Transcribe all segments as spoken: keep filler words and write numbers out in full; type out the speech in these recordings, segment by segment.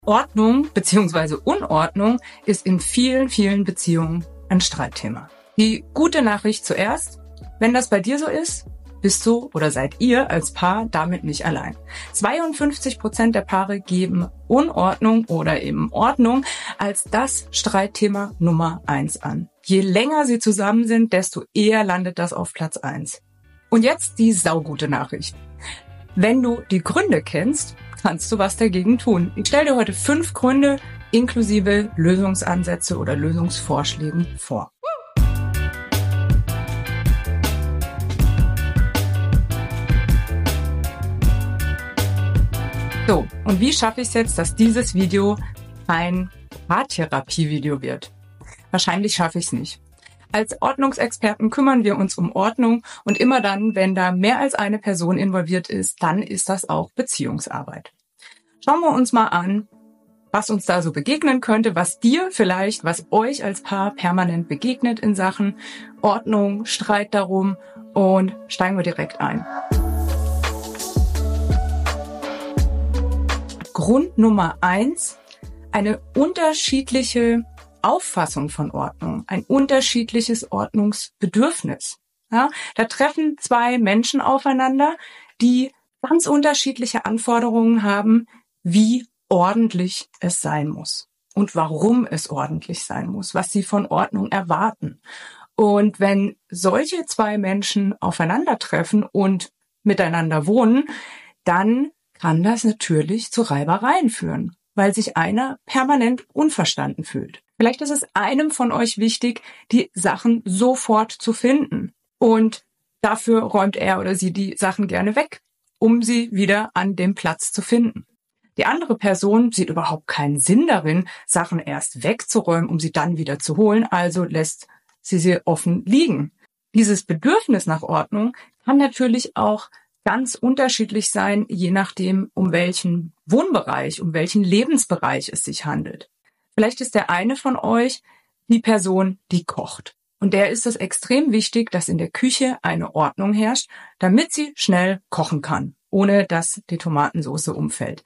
Ordnung bzw. Unordnung ist in vielen, vielen Beziehungen ein Streitthema. Die gute Nachricht zuerst: Wenn das bei dir so ist, bist du oder seid ihr als Paar damit nicht allein. zweiundfünfzig Prozent der Paare geben Unordnung oder eben Ordnung als das Streitthema Nummer eins an. Je länger sie zusammen sind, desto eher landet das auf Platz eins. Und jetzt die saugute Nachricht: Wenn du die Gründe kennst, kannst du was dagegen tun. Ich stelle dir heute fünf Gründe inklusive Lösungsansätze oder Lösungsvorschlägen vor. So, und wie schaffe ich es jetzt, dass dieses Video ein Paartherapie-Video wird? Wahrscheinlich schaffe ich es nicht. Als Ordnungsexperten kümmern wir uns um Ordnung und immer dann, wenn da mehr als eine Person involviert ist, dann ist das auch Beziehungsarbeit. Schauen wir uns mal an, was uns da so begegnen könnte, was dir vielleicht, was euch als Paar permanent begegnet in Sachen Ordnung, Streit darum, und steigen wir direkt ein. Grund Nummer eins: eine unterschiedliche Auffassung von Ordnung, ein unterschiedliches Ordnungsbedürfnis. Ja, da treffen zwei Menschen aufeinander, die ganz unterschiedliche Anforderungen haben, wie ordentlich es sein muss und warum es ordentlich sein muss, was sie von Ordnung erwarten. Und wenn solche zwei Menschen aufeinandertreffen und miteinander wohnen, dann kann das natürlich zu Reibereien führen, weil sich einer permanent unverstanden fühlt. Vielleicht ist es einem von euch wichtig, die Sachen sofort zu finden. Und dafür räumt er oder sie die Sachen gerne weg, um sie wieder an dem Platz zu finden. Die andere Person sieht überhaupt keinen Sinn darin, Sachen erst wegzuräumen, um sie dann wieder zu holen, also lässt sie sie offen liegen. Dieses Bedürfnis nach Ordnung kann natürlich auch ganz unterschiedlich sein, je nachdem, um welchen Wohnbereich, um welchen Lebensbereich es sich handelt. Vielleicht ist der eine von euch die Person, die kocht. Und der ist es extrem wichtig, dass in der Küche eine Ordnung herrscht, damit sie schnell kochen kann, ohne dass die Tomatensauce umfällt.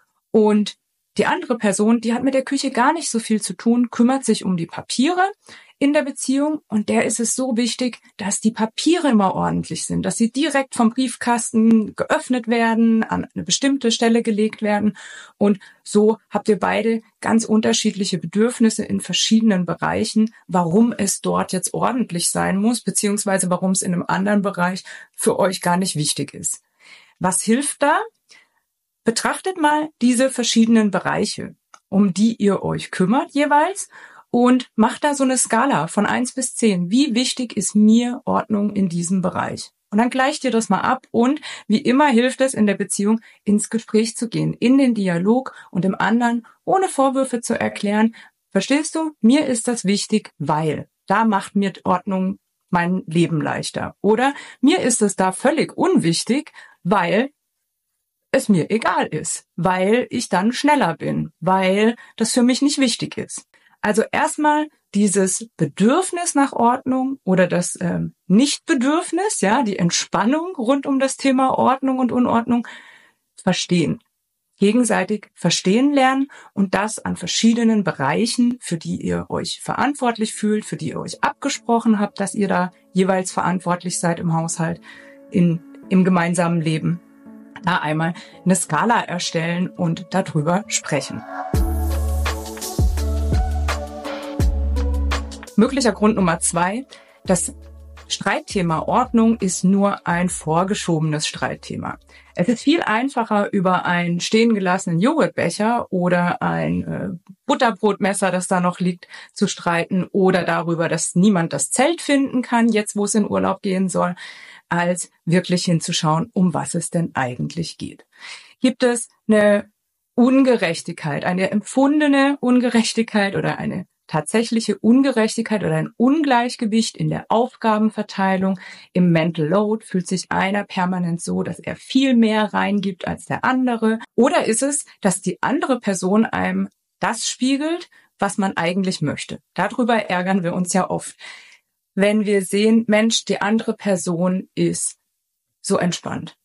Und die andere Person, die hat mit der Küche gar nicht so viel zu tun, kümmert sich um die Papiere in der Beziehung, und der ist es so wichtig, dass die Papiere immer ordentlich sind, dass sie direkt vom Briefkasten geöffnet werden, an eine bestimmte Stelle gelegt werden, und so habt ihr beide ganz unterschiedliche Bedürfnisse in verschiedenen Bereichen, warum es dort jetzt ordentlich sein muss, beziehungsweise warum es in einem anderen Bereich für euch gar nicht wichtig ist. Was hilft da? Betrachtet mal diese verschiedenen Bereiche, um die ihr euch kümmert jeweils, und macht da so eine Skala von eins bis zehn. Wie wichtig ist mir Ordnung in diesem Bereich? Und dann gleicht ihr das mal ab, und wie immer hilft es in der Beziehung, ins Gespräch zu gehen, in den Dialog und dem anderen ohne Vorwürfe zu erklären: Verstehst du, mir ist das wichtig, weil da macht mir Ordnung mein Leben leichter. Oder mir ist es da völlig unwichtig, weil es mir egal ist, weil ich dann schneller bin, weil das für mich nicht wichtig ist. Also erstmal dieses Bedürfnis nach Ordnung oder das ähm, Nichtbedürfnis, ja, die Entspannung rund um das Thema Ordnung und Unordnung verstehen. Gegenseitig verstehen lernen, und das an verschiedenen Bereichen, für die ihr euch verantwortlich fühlt, für die ihr euch abgesprochen habt, dass ihr da jeweils verantwortlich seid im Haushalt, in, im gemeinsamen Leben. Da einmal eine Skala erstellen und darüber sprechen. Möglicher Grund Nummer zwei: Das Streitthema Ordnung ist nur ein vorgeschobenes Streitthema. Es ist viel einfacher, über einen stehen gelassenen Joghurtbecher oder ein äh, Butterbrotmesser, das da noch liegt, zu streiten, oder darüber, dass niemand das Zelt finden kann, jetzt wo es in Urlaub gehen soll, als wirklich hinzuschauen, um was es denn eigentlich geht. Gibt es eine Ungerechtigkeit, eine empfundene Ungerechtigkeit oder eine tatsächliche Ungerechtigkeit oder ein Ungleichgewicht in der Aufgabenverteilung, im Mental Load? Fühlt sich einer permanent so, dass er viel mehr reingibt als der andere? Oder ist es, dass die andere Person einem das spiegelt, was man eigentlich möchte? Darüber ärgern wir uns ja oft. Wenn wir sehen, Mensch, die andere Person ist so entspannt.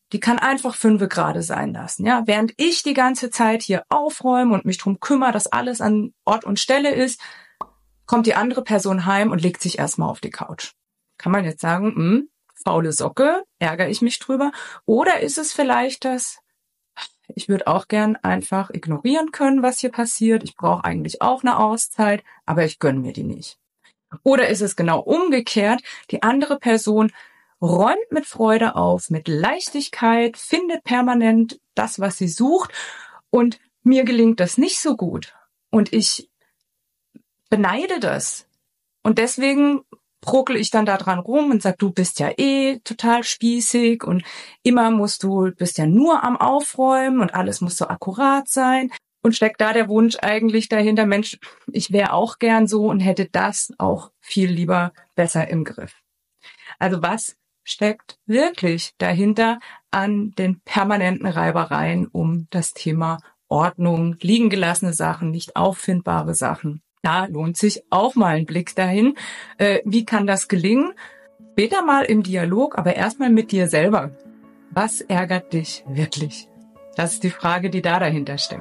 die kann einfach fünfe gerade sein lassen. Ja, während ich die ganze Zeit hier aufräume und mich drum kümmere, dass alles an Ort und Stelle ist, kommt die andere Person heim und legt sich erstmal auf die Couch. Kann man jetzt sagen, hm, faule Socke, ärgere ich mich drüber? Oder ist es vielleicht das, ich würde auch gern einfach ignorieren können, was hier passiert. Ich brauche eigentlich auch eine Auszeit, aber ich gönne mir die nicht. Oder ist es genau umgekehrt? Die andere Person räumt mit Freude auf, mit Leichtigkeit, findet permanent das, was sie sucht. Und mir gelingt das nicht so gut. Und ich beneide das. Und deswegen bruckel ich dann da dran rum und sag, du bist ja eh total spießig und immer musst du, bist ja nur am Aufräumen und alles muss so akkurat sein. Und steckt da der Wunsch eigentlich dahinter, Mensch, ich wäre auch gern so und hätte das auch viel lieber besser im Griff. Also was steckt wirklich dahinter an den permanenten Reibereien um das Thema Ordnung, liegen gelassene Sachen, nicht auffindbare Sachen? Da lohnt sich auch mal ein Blick dahin. Äh, wie kann das gelingen? Später mal im Dialog, aber erstmal mit dir selber. Was ärgert dich wirklich? Das ist die Frage, die da dahinter steckt.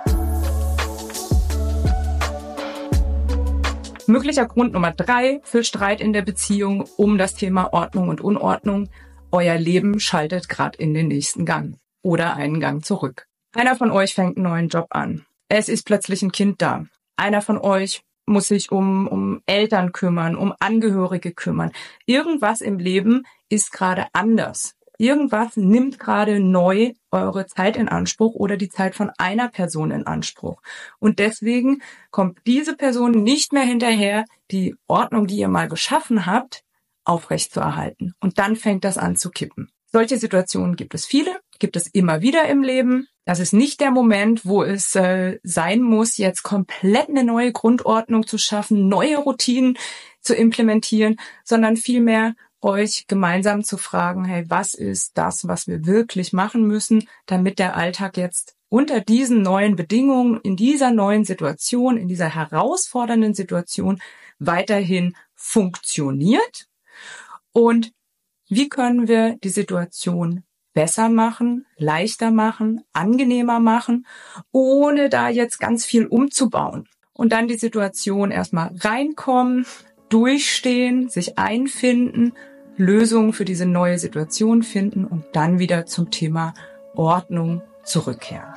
Möglicher Grund Nummer drei für Streit in der Beziehung um das Thema Ordnung und Unordnung. Euer Leben schaltet gerade in den nächsten Gang oder einen Gang zurück. Einer von euch fängt einen neuen Job an. Es ist plötzlich ein Kind da. Einer von euch muss sich um, um Eltern kümmern, um Angehörige kümmern. Irgendwas im Leben ist gerade anders. Irgendwas nimmt gerade neu eure Zeit in Anspruch oder die Zeit von einer Person in Anspruch. Und deswegen kommt diese Person nicht mehr hinterher, die Ordnung, die ihr mal geschaffen habt, aufrechtzuerhalten. Und dann fängt das an zu kippen. Solche Situationen gibt es viele, gibt es immer wieder im Leben. Das ist nicht der Moment, wo es äh, sein muss, jetzt komplett eine neue Grundordnung zu schaffen, neue Routinen zu implementieren, sondern vielmehr euch gemeinsam zu fragen, hey, was ist das, was wir wirklich machen müssen, damit der Alltag jetzt unter diesen neuen Bedingungen, in dieser neuen Situation, in dieser herausfordernden Situation weiterhin funktioniert? Und wie können wir die Situation besser machen, leichter machen, angenehmer machen, ohne da jetzt ganz viel umzubauen? Und dann die Situation erstmal reinkommen, durchstehen, sich einfinden, Lösungen für diese neue Situation finden und dann wieder zum Thema Ordnung zurückkehren.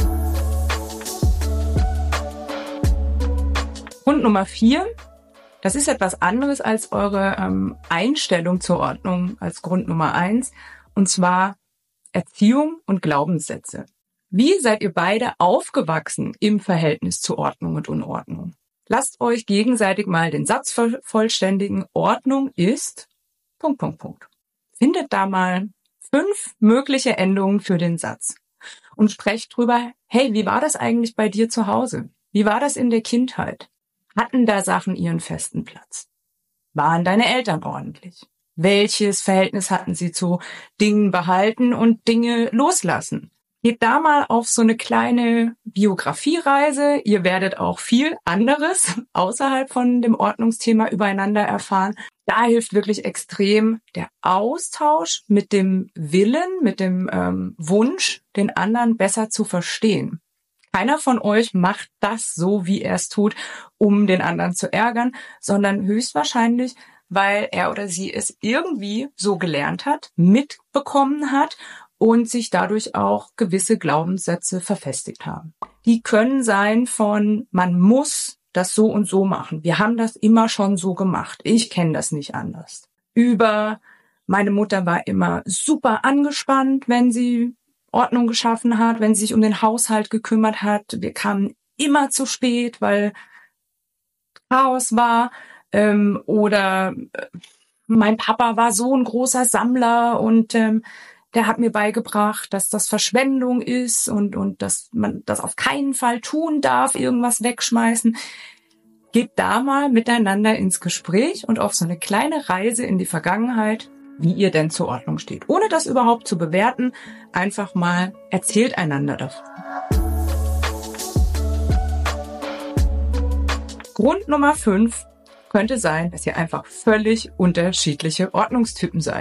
Grund Nummer vier, das ist etwas anderes als eure ähm, Einstellung zur Ordnung als Grund Nummer eins, und zwar Erziehung und Glaubenssätze. Wie seid ihr beide aufgewachsen im Verhältnis zu Ordnung und Unordnung? Lasst euch gegenseitig mal den Satz vervollständigen. Ordnung ist... Punkt, Punkt, Punkt. Findet da mal fünf mögliche Endungen für den Satz und sprecht drüber, hey, wie war das eigentlich bei dir zu Hause? Wie war das in der Kindheit? Hatten da Sachen ihren festen Platz? Waren deine Eltern ordentlich? Welches Verhältnis hatten sie zu Dingen behalten und Dinge loslassen? Geht da mal auf so eine kleine Biografiereise. Ihr werdet auch viel anderes außerhalb von dem Ordnungsthema übereinander erfahren. Da hilft wirklich extrem der Austausch mit dem Willen, mit dem ähm, Wunsch, den anderen besser zu verstehen. Keiner von euch macht das so, wie er es tut, um den anderen zu ärgern, sondern höchstwahrscheinlich, weil er oder sie es irgendwie so gelernt hat, mitbekommen hat und sich dadurch auch gewisse Glaubenssätze verfestigt haben. Die können sein von, man muss das so und so machen. Wir haben das immer schon so gemacht. Ich kenne das nicht anders. Über, meine Mutter war immer super angespannt, wenn sie Ordnung geschaffen hat, wenn sie sich um den Haushalt gekümmert hat. Wir kamen immer zu spät, weil Chaos war. Ähm, oder äh, mein Papa war so ein großer Sammler und ähm, der hat mir beigebracht, dass das Verschwendung ist und, und dass man das auf keinen Fall tun darf, irgendwas wegschmeißen. Geht da mal miteinander ins Gespräch und auf so eine kleine Reise in die Vergangenheit, wie ihr denn zur Ordnung steht. Ohne das überhaupt zu bewerten, einfach mal erzählt einander davon. Grund Nummer fünf könnte sein, dass ihr einfach völlig unterschiedliche Ordnungstypen seid.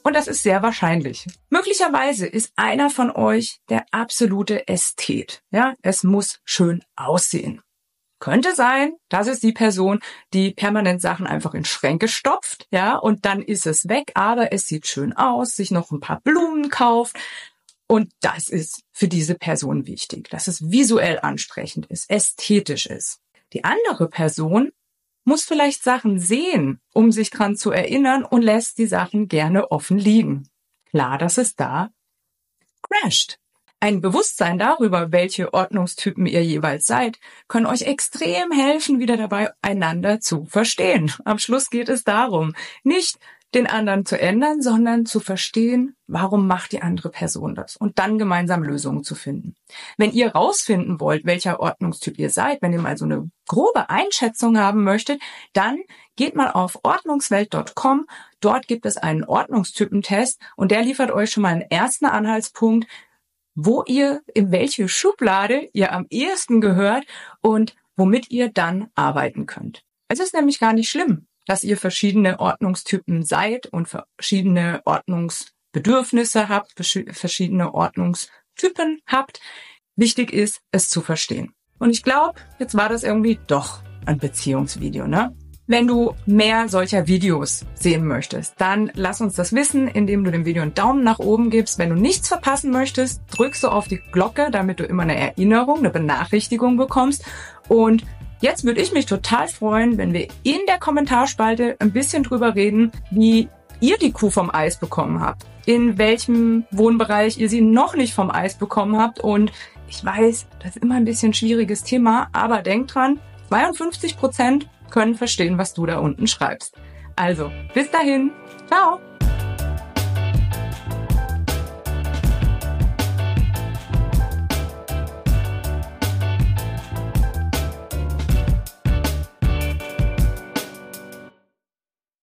Und das ist sehr wahrscheinlich. Möglicherweise ist einer von euch der absolute Ästhet. Ja, es muss schön aussehen. Könnte sein, das ist die Person, die permanent Sachen einfach in Schränke stopft, ja, und dann ist es weg, aber es sieht schön aus, sich noch ein paar Blumen kauft. Und das ist für diese Person wichtig, dass es visuell ansprechend ist, ästhetisch ist. Die andere Person muss vielleicht Sachen sehen, um sich dran zu erinnern und lässt die Sachen gerne offen liegen. Klar, dass es da crasht. Ein Bewusstsein darüber, welche Ordnungstypen ihr jeweils seid, können euch extrem helfen, wieder dabei, einander zu verstehen. Am Schluss geht es darum, nicht den anderen zu ändern, sondern zu verstehen, warum macht die andere Person das und dann gemeinsam Lösungen zu finden. Wenn ihr rausfinden wollt, welcher Ordnungstyp ihr seid, wenn ihr mal so eine grobe Einschätzung haben möchtet, dann geht mal auf ordnungswelt Punkt com. Dort gibt es einen Ordnungstypentest und der liefert euch schon mal einen ersten Anhaltspunkt, wo ihr, in welche Schublade ihr am ehesten gehört und womit ihr dann arbeiten könnt. Es ist nämlich gar nicht schlimm, dass ihr verschiedene Ordnungstypen seid und verschiedene Ordnungsbedürfnisse habt, verschiedene Ordnungstypen habt. Wichtig ist, es zu verstehen. Und ich glaube, jetzt war das irgendwie doch ein Beziehungsvideo, ne? Wenn du mehr solcher Videos sehen möchtest, dann lass uns das wissen, indem du dem Video einen Daumen nach oben gibst. Wenn du nichts verpassen möchtest, drückst du auf die Glocke, damit du immer eine Erinnerung, eine Benachrichtigung bekommst. Und jetzt würde ich mich total freuen, wenn wir in der Kommentarspalte ein bisschen drüber reden, wie ihr die Kuh vom Eis bekommen habt, in welchem Wohnbereich ihr sie noch nicht vom Eis bekommen habt. Und ich weiß, das ist immer ein bisschen ein schwieriges Thema, aber denkt dran, zweiundfünfzig Prozent können verstehen, was du da unten schreibst. Also, bis dahin. Ciao!